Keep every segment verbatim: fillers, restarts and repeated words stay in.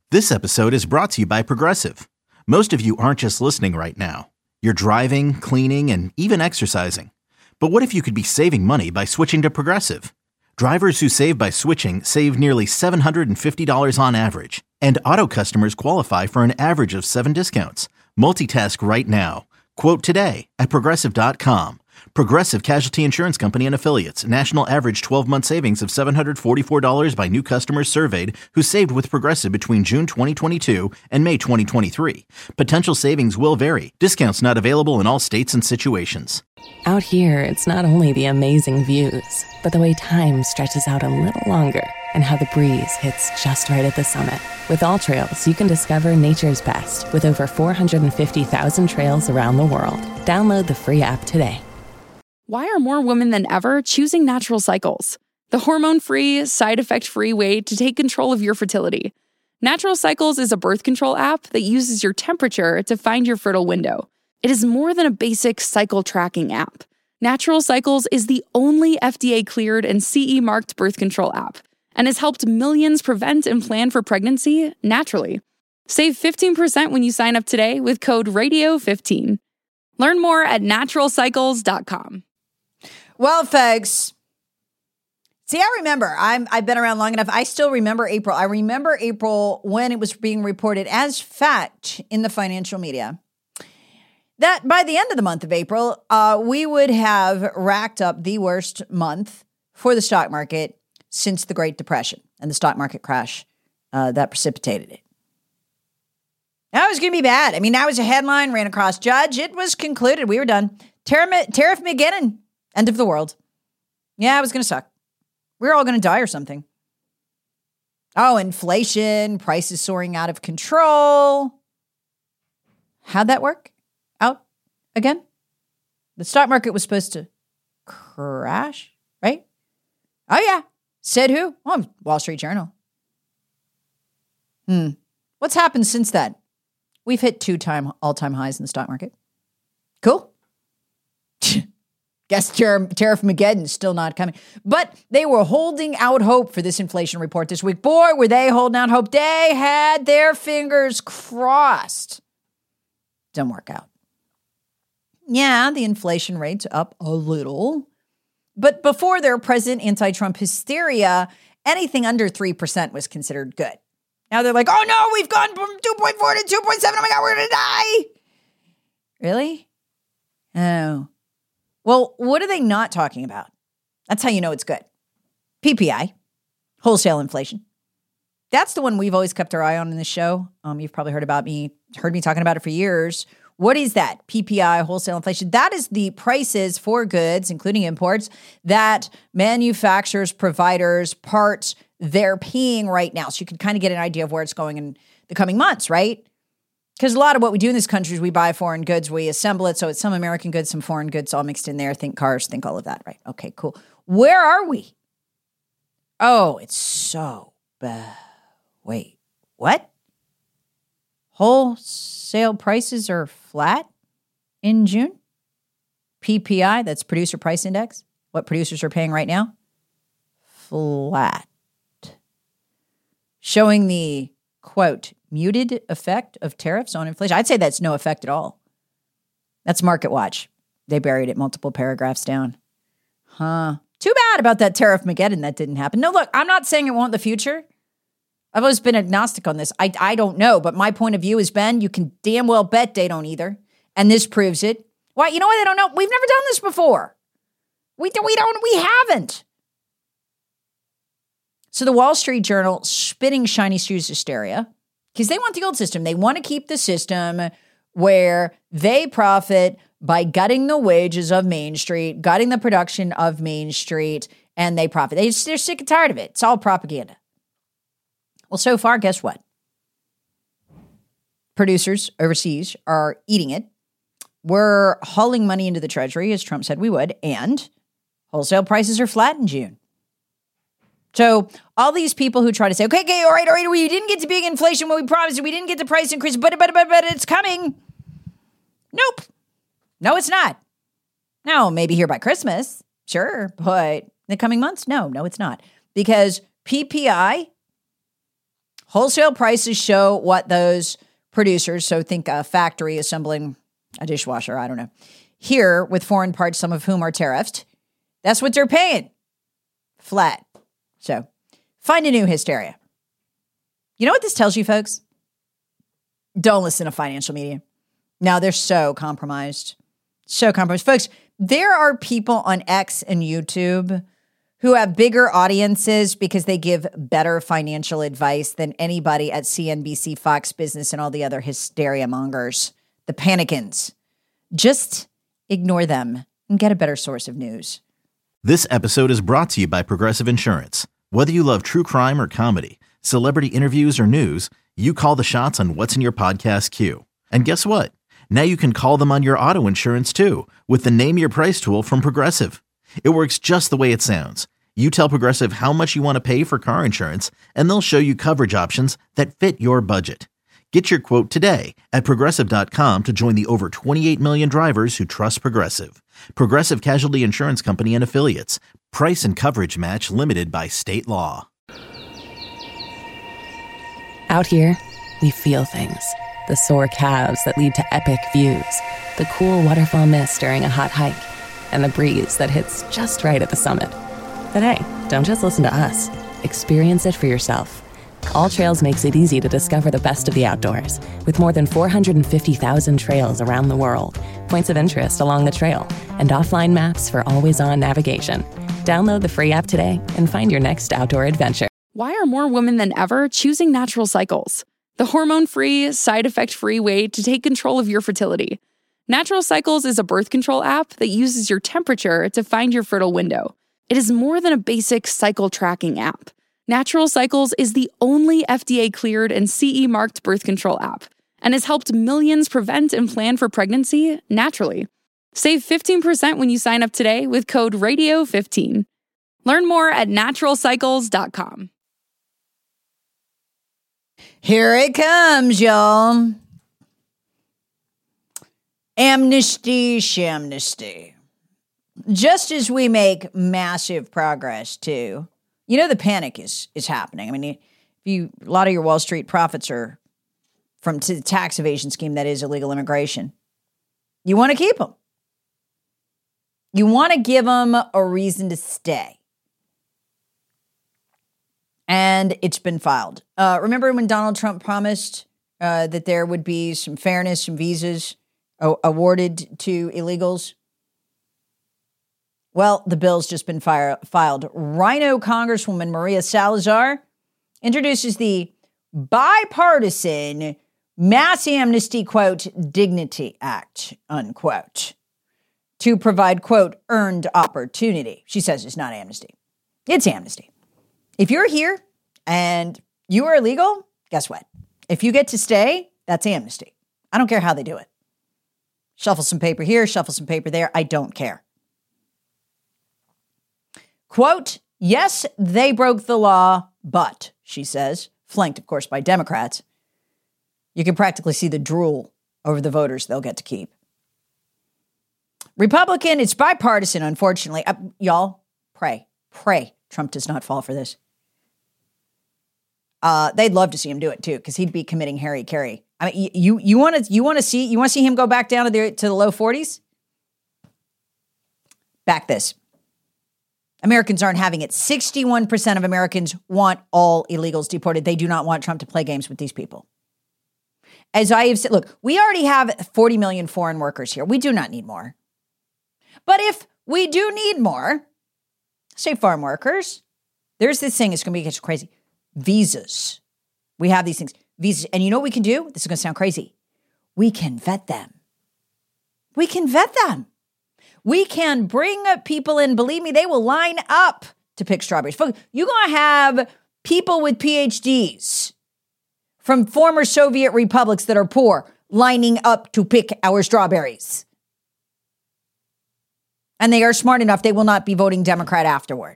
This episode is brought to you by Progressive. Most of you aren't just listening right now. You're driving, cleaning, and even exercising. But what if you could be saving money by switching to Progressive? Drivers who save by switching save nearly seven hundred fifty dollars on average. And auto customers qualify for an average of seven discounts. Multitask right now. Quote today at progressive dot com. Progressive Casualty Insurance Company and Affiliates. National average twelve-month savings of seven hundred forty-four dollars by new customers surveyed who saved with Progressive between June twenty twenty-two and May twenty twenty-three. Potential savings will vary. Discounts not available in all states and situations. Out here, it's not only the amazing views, but the way time stretches out a little longer and how the breeze hits just right at the summit. With All Trails, you can discover nature's best with over four hundred fifty thousand trails around the world. Download the free app today. Why are more women than ever choosing Natural Cycles? The hormone-free, side-effect-free way to take control of your fertility. Natural Cycles is a birth control app that uses your temperature to find your fertile window. It is more than a basic cycle tracking app. Natural Cycles is the only F D A-cleared and C E-marked birth control app and has helped millions prevent and plan for pregnancy naturally. Save fifteen percent when you sign up today with code radio fifteen. Learn more at natural cycles dot com. Well, folks, see, I remember. I'm, I've been around long enough. I still remember April. I remember April when it was being reported as fact in the financial media that by the end of the month of April, uh, we would have racked up the worst month for the stock market since the Great Depression and the stock market crash uh, that precipitated it. That was going to be bad. I mean, that was a headline, ran across Judge. It was concluded. We were done. Tariff, Tariff McGinnon. End of the world. Yeah, it was going to suck. We were all going to die or something. Oh, inflation, prices soaring out of control. How'd that work out again? The stock market was supposed to crash, right? Oh, yeah. Said who? Oh, Wall Street Journal. Hmm. What's happened since then? We've hit two time all-time highs in the stock market. Cool. Guess Tariff Mageddon is still not coming. But they were holding out hope for this inflation report this week. Boy, were they holding out hope. They had their fingers crossed. Didn't work out. Yeah, the inflation rate's up a little. But before their present anti-Trump hysteria, anything under three percent was considered good. Now they're like, oh no, we've gone from two point four to two point seven. Oh my God, we're going to die. Really? Oh. Well, what are they not talking about? That's how you know it's good. P P I, wholesale inflation. That's the one we've always kept our eye on in this show. Um, you've probably heard about me, heard me talking about it for years. What is that? P P I, wholesale inflation. That is the prices for goods, including imports, that manufacturers, providers, parts, they're paying right now. So you can kind of get an idea of where it's going in the coming months, right? Because a lot of what we do in this country is we buy foreign goods, we assemble it. So it's some American goods, some foreign goods all mixed in there. Think cars, think all of that, right? Okay, cool. Where are we? Oh, it's so bad. Wait, what? Wholesale prices are flat in June? P P I, that's Producer Price Index, what producers are paying right now? Flat. Showing the, quote, muted effect of tariffs on inflation. I'd say that's no effect at all. That's Market Watch. They buried it multiple paragraphs down. Huh. Too bad about that Tariff Mageddon that didn't happen. No, look, I'm not saying it won't in the future. I've always been agnostic on this. I, I don't know, but my point of view is, Ben, you can damn well bet they don't either. And this proves it. Why? You know why they don't know? We've never done this before. We, we don't, we haven't. So the Wall Street Journal spinning shiny shoes hysteria because they want the old system. They want to keep the system where they profit by gutting the wages of Main Street, gutting the production of Main Street, and they profit. They, they're sick and tired of it. It's all propaganda. Well, so far, guess what? Producers overseas are eating it. We're hauling money into the Treasury, as Trump said we would, and wholesale prices are flat in June. So all these people who try to say, okay, okay, all right, all right, we didn't get to big inflation when we promised, we didn't get the price increase, but, but, but, but it's coming. Nope. No, it's not. Now, maybe here by Christmas, sure, but in the coming months, no, no, it's not. Because P P I, Wholesale prices show what those producers, so think a factory assembling a dishwasher, I don't know, here with foreign parts, some of whom are tariffed. That's what they're paying. Flat. So find a new hysteria. You know what this tells you, folks? Don't listen to financial media. Now they're so compromised. So compromised. Folks, there are people on X and YouTube who have bigger audiences because they give better financial advice than anybody at C N B C, Fox Business, and all the other hysteria mongers, the panicans. Just ignore them and get a better source of news. This episode is brought to you by Progressive Insurance. Whether you love true crime or comedy, celebrity interviews or news, you call the shots on what's in your podcast queue. And guess what? Now you can call them on your auto insurance too with the Name Your Price tool from Progressive. It works just the way it sounds. You tell Progressive how much you want to pay for car insurance, and they'll show you coverage options that fit your budget. Get your quote today at Progressive dot com to join the over twenty-eight million drivers who trust Progressive. Progressive Casualty Insurance Company and Affiliates. Price and coverage match limited by state law. Out here, we feel things. The sore calves that lead to epic views, the cool waterfall mist during a hot hike, and the breeze that hits just right at the summit. But hey, don't just listen to us. Experience it for yourself. All Trails makes it easy to discover the best of the outdoors, with more than four hundred fifty thousand trails around the world, points of interest along the trail, and offline maps for always-on navigation. Download the free app today and find your next outdoor adventure. Why are more women than ever choosing Natural Cycles? The hormone-free, side-effect-free way to take control of your fertility. Natural Cycles is a birth control app that uses your temperature to find your fertile window. It is more than a basic cycle tracking app. Natural Cycles is the only F D A-cleared and C E-marked birth control app and has helped millions prevent and plan for pregnancy naturally. Save fifteen percent when you sign up today with code radio fifteen. Learn more at natural cycles dot com. Here it comes, y'all. Amnesty, shamnesty. Just as we make massive progress, too, you know the panic is is happening. I mean, if you a lot of your Wall Street profits are from the tax evasion scheme that is illegal immigration. You want to keep them. You want to give them a reason to stay. And it's been filed. Uh, remember when Donald Trump promised uh, that there would be some fairness, some visas uh, awarded to illegals? Well, the bill's just been fire, filed. Rhino Congresswoman Maria Salazar introduces the bipartisan Mass Amnesty, quote, Dignity Act, unquote, to provide, quote, earned opportunity. She says it's not amnesty. It's amnesty. If you're here and you are illegal, guess what? If you get to stay, that's amnesty. I don't care how they do it. Shuffle some paper here, shuffle some paper there. I don't care. Quote, yes, they broke the law, but, she says, flanked, of course, by Democrats, you can practically see the drool over the voters they'll get to keep. Republican, it's bipartisan, unfortunately. Uh, y'all, pray, pray Trump does not fall for this. Uh, they'd love to see him do it, too, because he'd be committing Harry Carey. I mean, you you want to you want to see you want to see him go back down to the to the low forties? Back this. Americans aren't having it. sixty-one percent of Americans want all illegals deported. They do not want Trump to play games with these people. As I have said, look, we already have forty million foreign workers here. We do not need more. But if we do need more, say farm workers, there's this thing, it's going to be crazy. Visas. We have these things. Visas. And you know what we can do? This is going to sound crazy. We can vet them. We can vet them. We can bring people in. Believe me, they will line up to pick strawberries. You're going to have people with P H Ds from former Soviet republics that are poor lining up to pick our strawberries. And they are smart enough, they will not be voting Democrat afterward.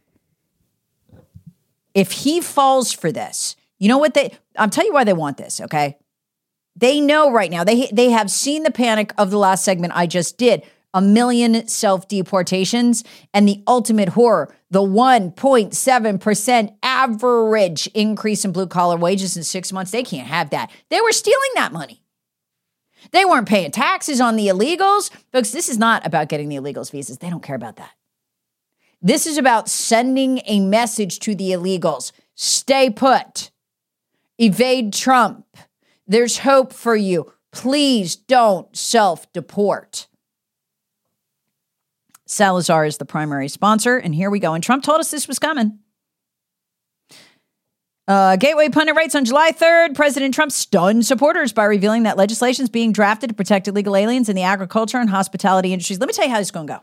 If he falls for this, you know what they, I'll tell you why they want this, okay? They know right now, they they have seen the panic of the last segment I just did. a million self-deportations, and the ultimate horror, the one point seven percent average increase in blue-collar wages in six months. They can't have that. They were stealing that money. They weren't paying taxes on the illegals. Folks, this is not about getting the illegals visas. They don't care about that. This is about sending a message to the illegals. Stay put. Evade Trump. There's hope for you. Please don't self-deport. Salazar is the primary sponsor, and here we go. And Trump told us this was coming. Uh, Gateway Pundit writes, on July third, President Trump stunned supporters by revealing that legislation is being drafted to protect illegal aliens in the agriculture and hospitality industries. Let me tell you how this is going to go.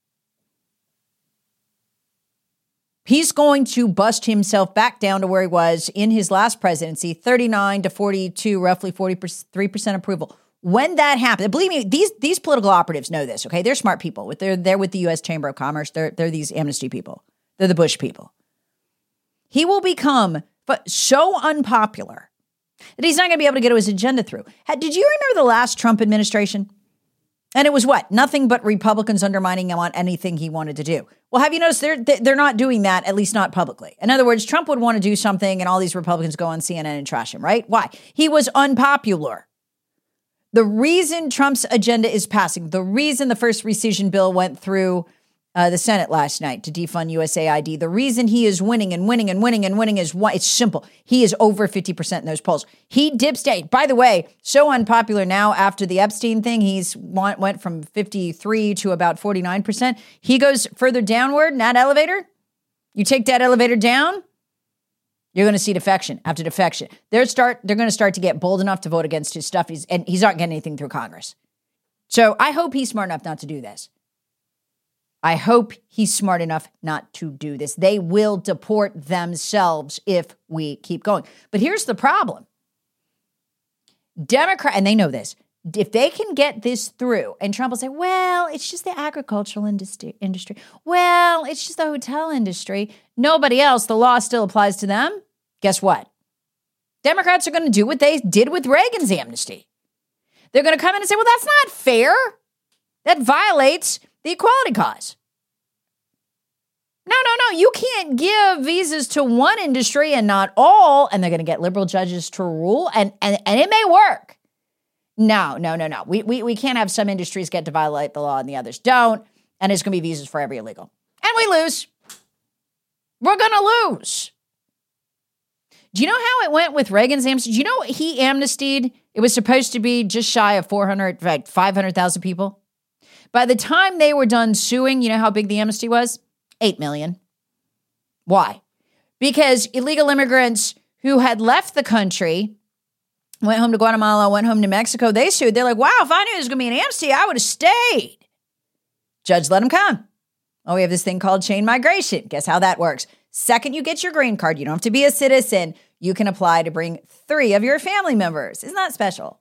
He's going to bust himself back down to where he was in his last presidency, thirty-nine to forty-two, roughly forty-three percent approval. When that happens, believe me, these these political operatives know this, okay? They're smart people. They're, they're with the U S Chamber of Commerce. They're, they're these amnesty people. They're the Bush people. He will become so unpopular that he's not going to be able to get his agenda through. Did you remember the last Trump administration? And it was what? Nothing but Republicans undermining him on anything he wanted to do. Well, have you noticed they're, they're not doing that, at least not publicly. In other words, Trump would want to do something and all these Republicans go on C N N and trash him, right? Why? He was unpopular. The reason Trump's agenda is passing, the reason the first rescission bill went through uh, the Senate last night to defund U S A I D, the reason he is winning and winning and winning and winning is why it's simple. He is over fifty percent in those polls. He dips down. By the way, so unpopular now after the Epstein thing, he's went from fifty-three to about forty-nine percent. He goes further downward in that elevator. You take that elevator down, you're going to see defection after defection. They're start. They're going to start to get bold enough to vote against his stuff. He's, and he's not getting anything through Congress. So I hope he's smart enough not to do this. I hope he's smart enough not to do this. They will deport themselves if we keep going. But here's the problem. Democrat, and they know this, if they can get this through, and Trump will say, well, it's just the agricultural industry, industry. Well, it's just the hotel industry. Nobody else, the law still applies to them. Guess what? Democrats are going to do what they did with Reagan's amnesty. They're going to come in and say, well, that's not fair. That violates the equality cause. No, no, no. You can't give visas to one industry and not all. And they're going to get liberal judges to rule. And, and, and it may work. No, no, no, no. We, we, we can't have some industries get to violate the law and the others don't. And it's going to be visas for every illegal. And we lose. We're going to lose. Do you know how it went with Reagan's amnesty? Do you know he amnestied? It was supposed to be just shy of four hundred, right, five hundred thousand people. By the time they were done suing, you know how big the amnesty was? eight million. Why? Because illegal immigrants who had left the country, went home to Guatemala, went home to Mexico, they sued. They're like, wow, if I knew there was going to be an amnesty, I would have stayed. Judge let them come. Oh, we have this thing called chain migration. Guess how that works? Second, you get your green card. You don't have to be a citizen. You can apply to bring three of your family members. Isn't that special?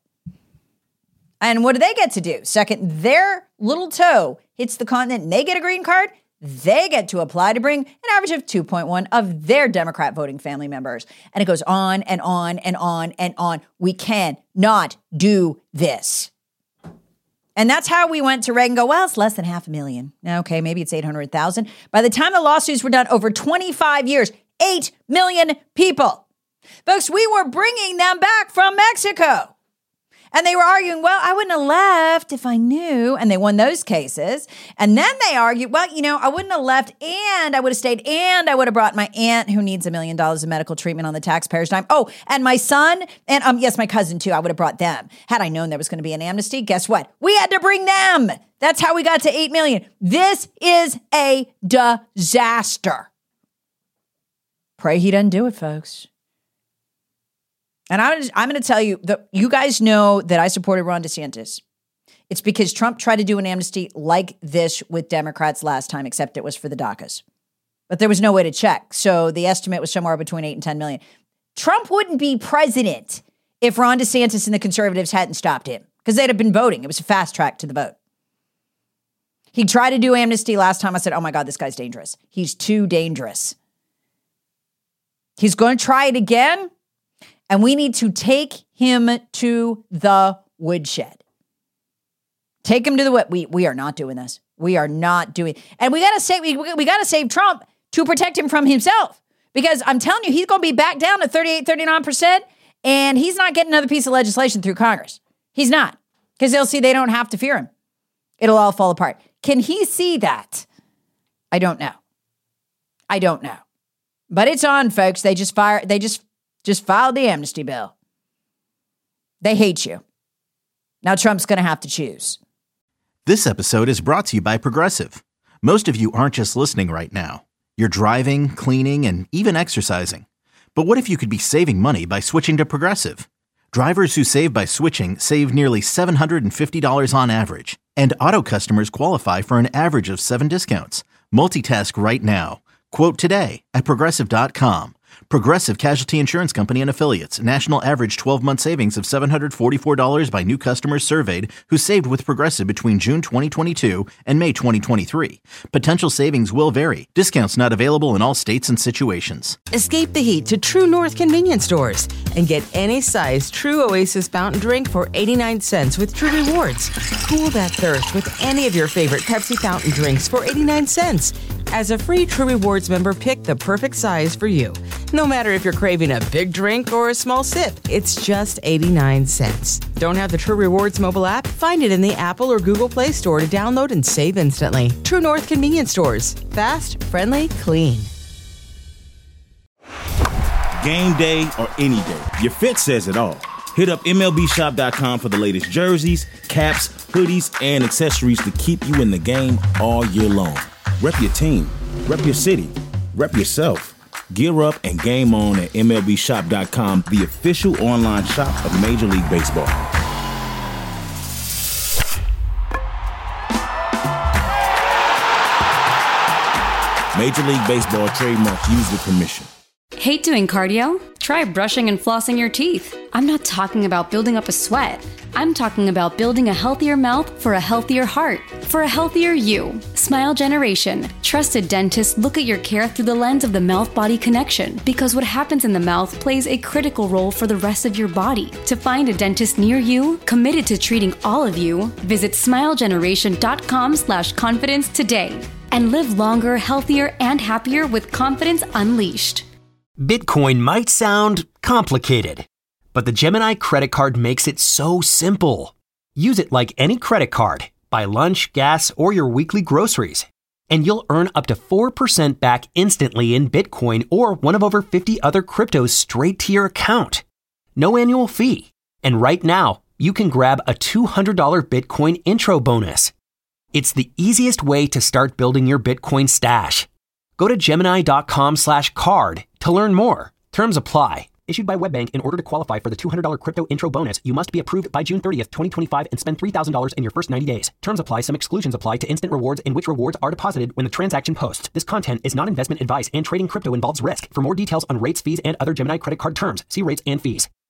And what do they get to do? Second, their little toe hits the continent and they get a green card. They get to apply to bring an average of two point one of their Democrat voting family members. And it goes on and on and on and on. We cannot do this. And that's how we went to Reagan go, well, it's less than half a million. Okay, maybe it's eight hundred thousand. By the time the lawsuits were done, over twenty-five years, eight million people. Folks, we were bringing them back from Mexico. And they were arguing, well, I wouldn't have left if I knew. And they won those cases. And then they argued, well, you know, I wouldn't have left and I would have stayed and I would have brought my aunt who needs a million dollars of medical treatment on the taxpayer's dime. Oh, and my son and, um, yes, my cousin too. I would have brought them. Had I known there was going to be an amnesty, guess what? We had to bring them. That's how we got to eight million. This is a disaster. Pray he doesn't do it, folks. And I'm, I'm going to tell you, that you guys know that I supported Ron DeSantis. It's because Trump tried to do an amnesty like this with Democrats last time, except it was for the DACAs. But there was no way to check. So the estimate was somewhere between eight and ten million. Trump wouldn't be president if Ron DeSantis and the conservatives hadn't stopped him because they'd have been voting. It was a fast track to the vote. He tried to do amnesty last time. I said, oh my God, this guy's dangerous. He's too dangerous. He's going to try it again. And we need to take him to the woodshed. Take him to the what? We we are not doing this. We are not doing. And we gotta save. We, we gotta save Trump to protect him from himself, because I'm telling you, he's going to be back down to thirty-eight, thirty-nine percent, and he's not getting another piece of legislation through Congress. He's not, because they'll see they don't have to fear him. It'll all fall apart. Can he see that? I don't know. I don't know. But it's on, folks. They just fire. They just just filed the amnesty bill. They hate you. Now Trump's going to have to choose. This episode is brought to you by Progressive. Most of you aren't just listening right now. You're driving, cleaning, and even exercising. But what if you could be saving money by switching to Progressive? Drivers who save by switching save nearly seven hundred fifty dollars on average. And auto customers qualify for an average of seven discounts. Multitask right now. Quote today at Progressive dot com. Progressive Casualty Insurance Company and Affiliates. National average twelve-month savings of seven hundred forty-four dollars by new customers surveyed who saved with Progressive between June twenty twenty-two and May twenty twenty-three. Potential savings will vary. Discounts not available in all states and situations. Escape the heat to True North convenience stores and get any size True Oasis fountain drink for eighty-nine cents with True Rewards. Cool that thirst with any of your favorite Pepsi fountain drinks for eighty-nine cents. As a free True Rewards member, pick the perfect size for you. No matter if you're craving a big drink or a small sip, it's just eighty-nine cents. Don't have the True Rewards mobile app? Find it in the Apple or Google Play Store to download and save instantly. True North convenience stores. Fast, friendly, clean. Game day or any day, your fit says it all. Hit up M L B shop dot com for the latest jerseys, caps, hoodies, and accessories to keep you in the game all year long. Rep your team, rep your city, rep yourself. Gear up and game on at M L B shop dot com, the official online shop of Major League Baseball. Major League Baseball trademark used with permission. Hate doing cardio? Try brushing and flossing your teeth. I'm not talking about building up a sweat. I'm talking about building a healthier mouth for a healthier heart, for a healthier you. Smile Generation. Trusted dentists look at your care through the lens of the mouth-body connection, because what happens in the mouth plays a critical role for the rest of your body. To find a dentist near you, committed to treating all of you, visit smile generation dot com slash confidence today. And live longer, healthier, and happier with confidence unleashed. Bitcoin might sound complicated, but the Gemini credit card makes it so simple. Use it like any credit card. Buy lunch, gas, or your weekly groceries, and you'll earn up to four percent back instantly in Bitcoin or one of over fifty other cryptos straight to your account. No annual fee. And right now, you can grab a two hundred dollars Bitcoin intro bonus. It's the easiest way to start building your Bitcoin stash. Go to Gemini dot com slash card to learn more. Terms apply. Issued by WebBank. In order to qualify for the two hundred dollars crypto intro bonus, you must be approved by June thirtieth, twenty twenty-five and spend three thousand dollars in your first ninety days. Terms apply. Some exclusions apply to instant rewards, in which rewards are deposited when the transaction posts. This content is not investment advice, and trading crypto involves risk. For more details on rates, fees, and other Gemini credit card terms, see rates and fees.